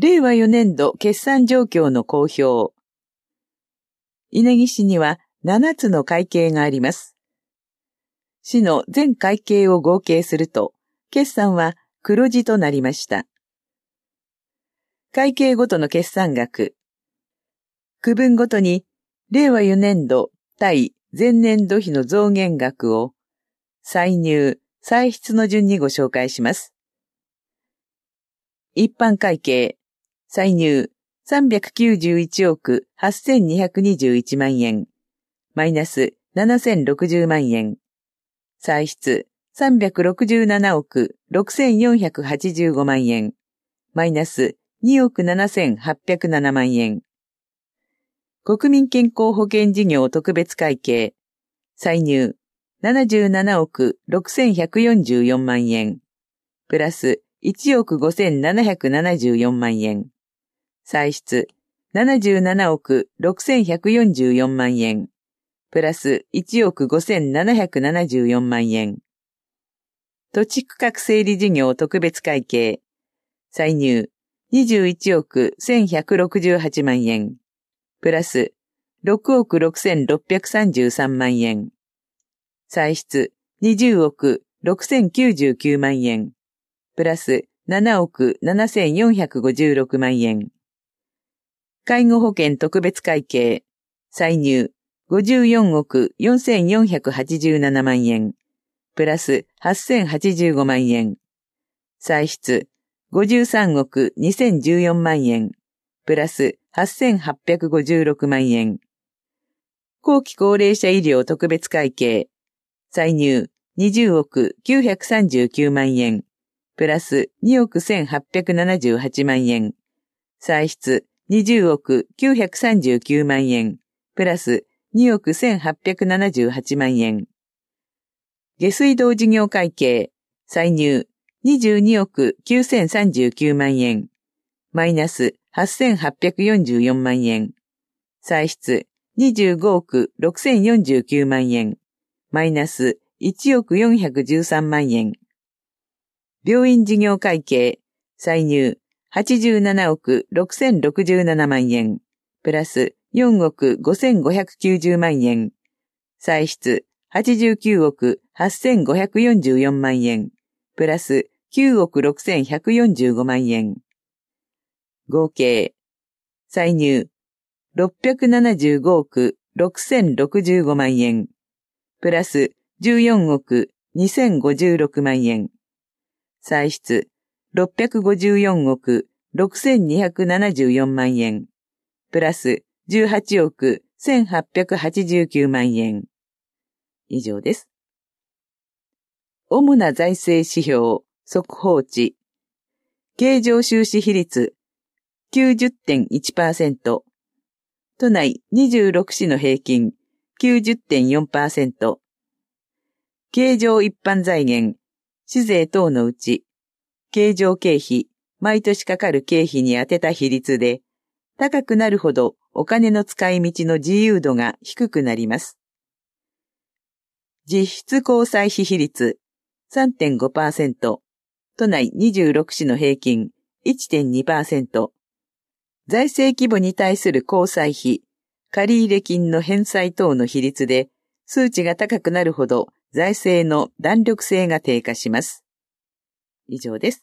令和4年度決算状況の公表。稲城市には7つの会計があります。市の全会計を合計すると、決算は黒字となりました。会計ごとの決算額。区分ごとに、令和4年度対前年度比の増減額を、歳入、歳出の順にご紹介します。一般会計、歳入391億8221万円、マイナス7060万円。歳出367億6485万円、マイナス2億7807万円。国民健康保険事業特別会計、歳入77億6144万円、プラス1億5774万円。歳出77億6144万円、プラス1億5774万円。土地区画整理事業特別会計、歳入21億1168万円、プラス6億6633万円。歳出20億6099万円、プラス7億7456万円。介護保険特別会計、歳入54億4487万円、プラス8085万円。歳出53億2014万円、プラス8856万円。後期高齢者医療特別会計、歳入20億939万円、プラス2億1878万円。歳出20億939万円、プラス2億1878万円。下水道事業会計、歳入22億9039万円、マイナス8844万円。歳出25億6049万円、マイナス1億413万円。病院事業会計、歳入87億6067万円、プラス4億5590万円。歳出89億8544万円、プラス9億6145万円。合計、歳入675億6065万円、プラス14億2056万円。歳出654億6274万円、プラス18億1889万円。以上です。主な財政指標、速報値。経常収支比率 90.1%。都内26市の平均 90.4%。経常一般財源、市税等のうち、経常経費、毎年かかる経費に充てた比率で、高くなるほどお金の使い道の自由度が低くなります。実質交際費比率 3.5%、都内26市の平均 1.2%。財政規模に対する交際費、借入金の返済等の比率で、数値が高くなるほど財政の弾力性が低下します。以上です。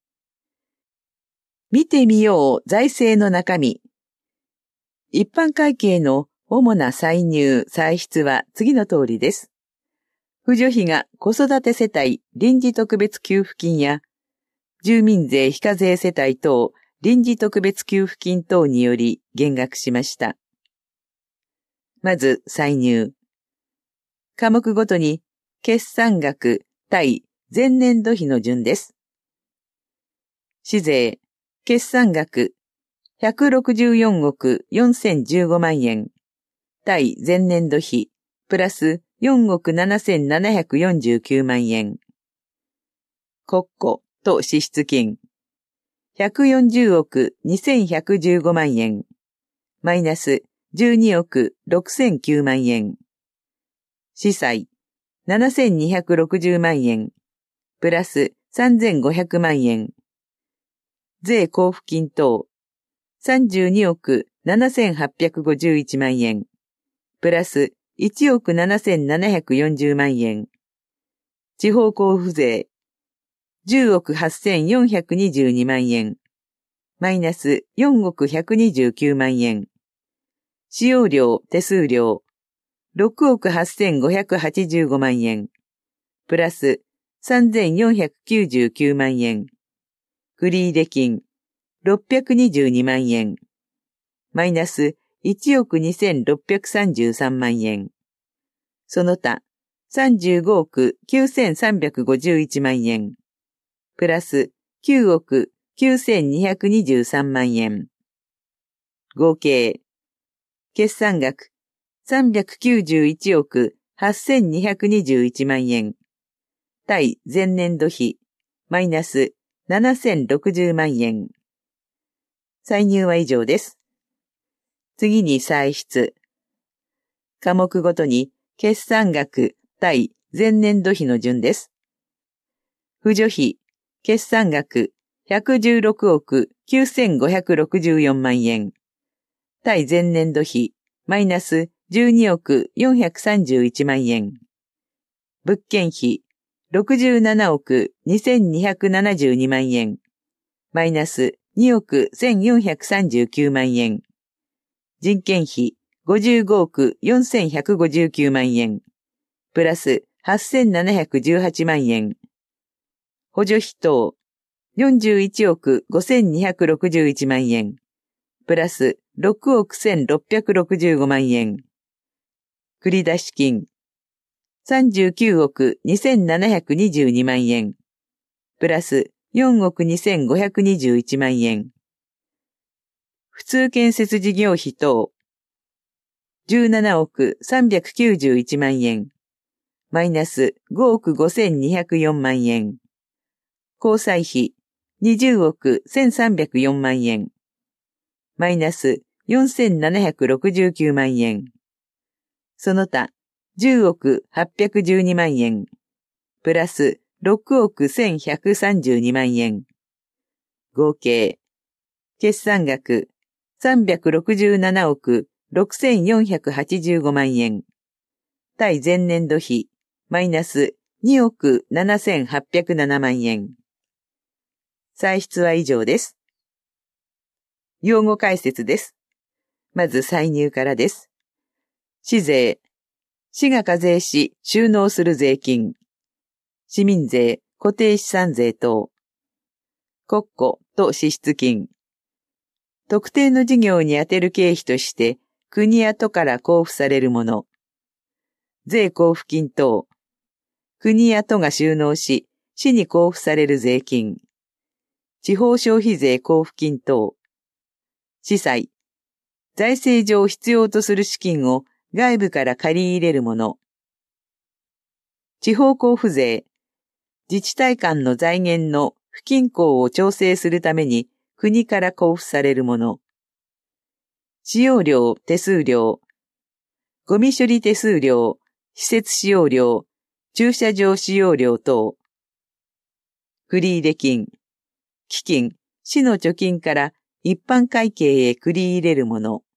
見てみよう財政の中身。一般会計の主な歳入・歳出は次の通りです。扶助費が子育て世帯臨時特別給付金や、住民税非課税世帯等臨時特別給付金等により減額しました。まず、歳入。科目ごとに決算額対前年度比の順です。市税、決算額164億4015万円、対前年度比プラス4億7749万円。国庫と支出金140億2115万円、マイナス12億6009万円。司債7260万円、プラス3500万円。 税交付金等、32億7851万円、プラス1億7740万円。地方交付税、10億8422万円、マイナス4億129万円。使用料、手数料、6億8585万円、プラス3499万円。繰入金、622万円、マイナス1億2633万円。その他、35億9351万円、プラス9億9223万円。合計、決算額391億8221万円。対前年度比、マイナス7060万円。歳入は以上です。次に歳出。科目ごとに決算額対前年度比の順です。扶助費、決算額116億9564万円。対前年度比、マイナス12億431万円。物件費、67億2272万円。マイナス2億1439万円。人件費55億4159万円。プラス8718万円。補助費等41億5261万円。プラス6億1665万円。繰出金39億2722万円。プラス4億2521万円。普通建設事業費等17億391万円。マイナス5億5204万円。交際費20億1304万円。マイナス4769万円。その他、10億812万円。プラス6億1132万円。合計、決算額367億6485万円。対前年度比、マイナス2億7807万円。歳出は以上です。用語解説です。まず歳入からです。市税。市が課税し収納する税金。市民税、固定資産税等。国庫と支出金。特定の事業に充てる経費として国や都から交付されるもの。税交付金等。国や都が収納し、市に交付される税金。地方消費税交付金等。司債。財政上必要とする資金を外部から借り入れるもの。地方交付税。自治体間の財源の不均衡を調整するために国から交付されるもの。使用料、手数料。ゴミ処理手数料、施設使用料、駐車場使用料等。繰入金。基金、市の貯金から一般会計へ繰り入れるもの。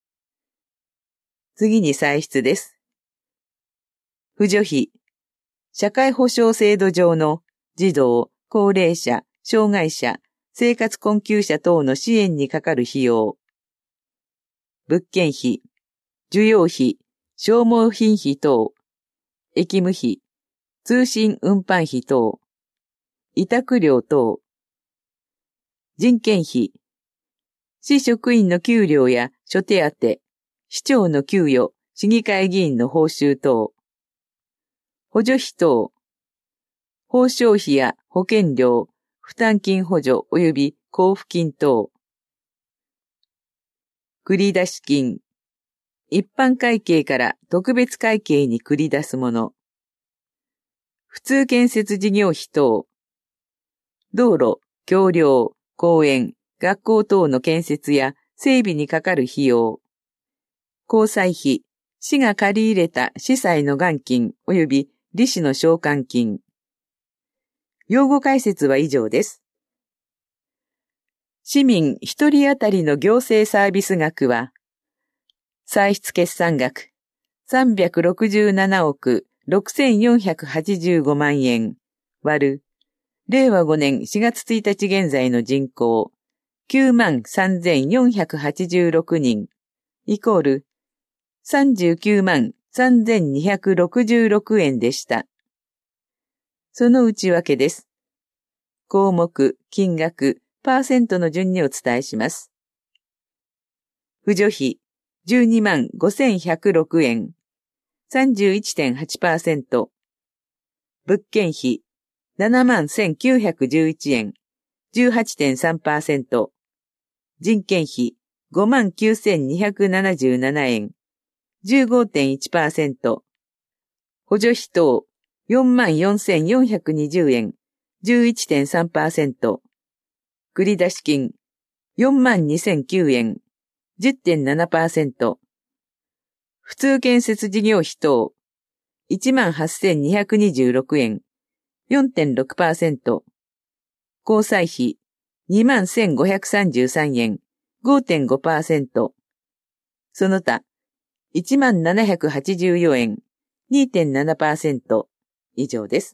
次に歳出です。扶助費。社会保障制度上の児童、高齢者、障害者、生活困窮者等の支援にかかる費用。物件費、需要費、消耗品費等、役務費、通信運搬費等、委託料等、人件費、市職員の給料や諸手当、市長の給与、市議会議員の報酬等、補助費等、報奨費や保険料、負担金補助及び交付金等、繰出金、一般会計から特別会計に繰り出すもの、普通建設事業費等、道路、橋梁、公園、学校等の建設や整備にかかる費用、交際費、市が借り入れた市債の元金及び利子の償還金。用語解説は以上です。 市民一人当たりの行政サービス額は、歳出決算額367億6485万円割る、令和5年4月1日現在の人口93,486人イコール393,266円でした。その内訳です。項目、金額、パーセントの順にお伝えします。扶助費125,106円 31.8%。物件費71,911円 18.3%。人件費59,277円 15.1%。補助費等44,420円 11.3%。繰出金42,009円 10.7%。普通建設事業費等18,226円 4.6%。交際費21,533円 5.5%。その他1784円 2.7%。以上です。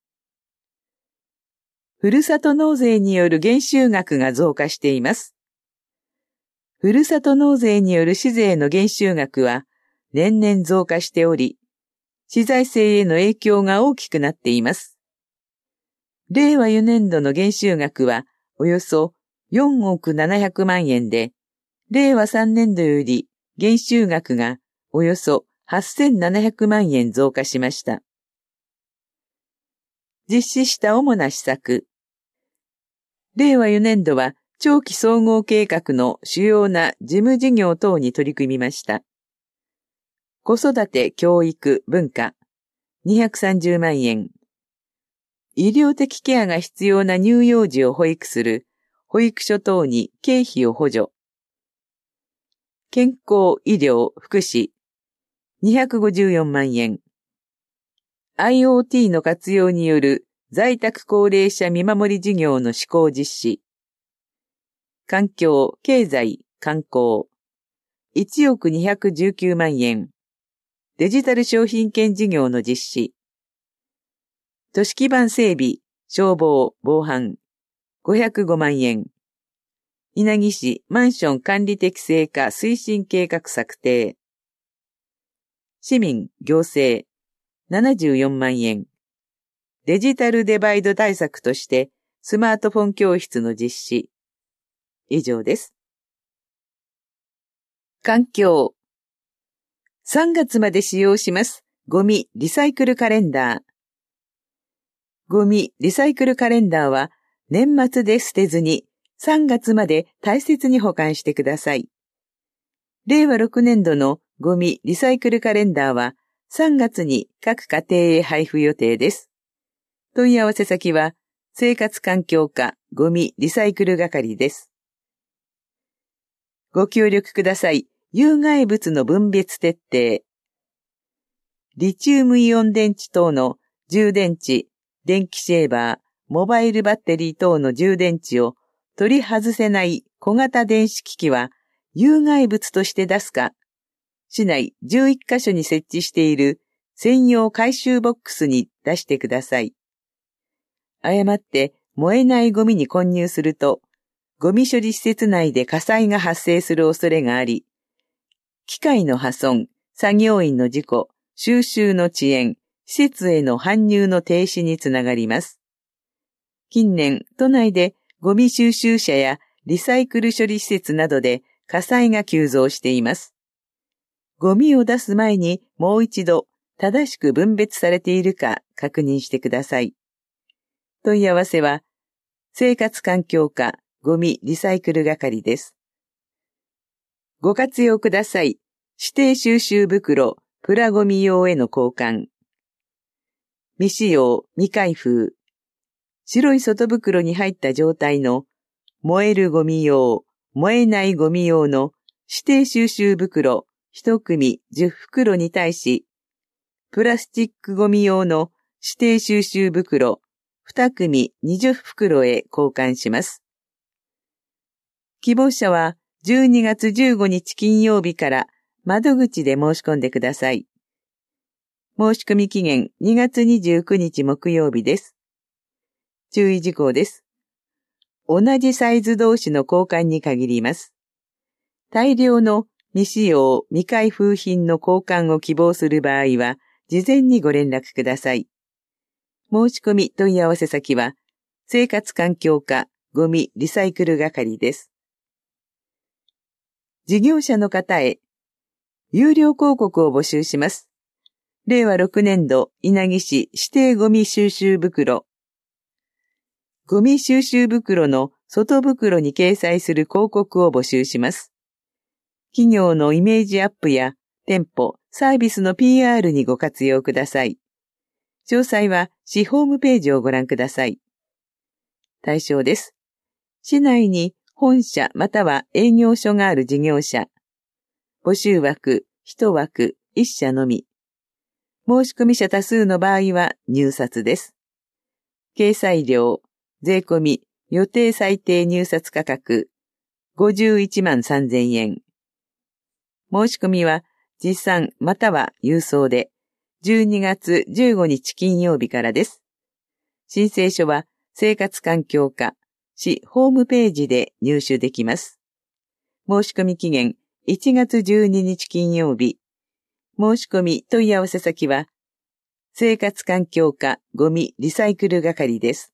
ふるさと納税による減収額が増加しています。ふるさと納税による市税の減収額は年々増加しており、市財政への影響が大きくなっています。令和4年度の減収額はおよそ4億700万円で、令和3年度より減収額がおよそ8,700万円増加しました。実施した主な施策。令和4年度は長期総合計画の主要な事務事業等に取り組みました。子育て、教育、文化、230万円。医療的ケアが必要な乳幼児を保育する保育所等に経費を補助。健康、医療、福祉、254万円。IoT の活用による在宅高齢者見守り事業の施行実施。環境、経済、観光、1億219万円。デジタル商品券事業の実施。都市基盤整備、消防、防犯、505万円。稲城市マンション管理適正化推進計画策定。市民、行政、74万円。デジタルデバイド対策としてスマートフォン教室の実施。以上です。環境。3月まで使用します。ゴミリサイクルカレンダー。ゴミリサイクルカレンダーは年末で捨てずに3月まで大切に保管してください。令和6年度のゴミリサイクルカレンダーは3月に各家庭へ配布予定です。問い合わせ先は生活環境課ゴミリサイクル係です。ご協力ください。有害物の分別徹底。リチウムイオン電池等の充電池、電気シェーバー、モバイルバッテリー等の充電池を取り外せない小型電子機器は有害物として出すか、市内11カ所に設置している専用回収ボックスに出してください。誤って燃えないゴミに混入すると、ゴミ処理施設内で火災が発生する恐れがあり、機械の破損、作業員の事故、収集の遅延、施設への搬入の停止につながります。近年、都内でゴミ収集車やリサイクル処理施設などで火災が急増しています。ゴミを出す前にもう一度正しく分別されているか確認してください。問い合わせは、生活環境課ゴミリサイクル係です。ご活用ください。指定収集袋、プラゴミ用への交換。未使用、未開封。白い外袋に入った状態の燃えるゴミ用、燃えないゴミ用の指定収集袋1組10袋に対し、プラスチックゴミ用の指定収集袋2組20袋へ交換します。 希望者は12月15日金曜日から窓口で申し込んでください。申し込み期限2月29日木曜日です。注意事項です。同じサイズ同士の交換に限ります。大量の未使用、未開封品の交換を希望する場合は、事前にご連絡ください。申し込み問い合わせ先は、生活環境課ゴミリサイクル係です。事業者の方へ、有料広告を募集します。令和6年度稲城市指定ゴミ収集袋。ゴミ収集袋の外袋に掲載する広告を募集します。企業のイメージアップや店舗、サービスの PR にご活用ください。詳細は市ホームページをご覧ください。対象です。市内に本社または営業所がある事業者。募集枠、1枠、1社のみ。申し込み者多数の場合は入札です。掲載料、税込み、予定最低入札価格、51万3000円。申し込みは、持参または郵送で、12月15日金曜日からです。申請書は、生活環境課、市ホームページで入手できます。申し込み期限、1月12日金曜日。申し込み問い合わせ先は、生活環境課ゴミリサイクル係です。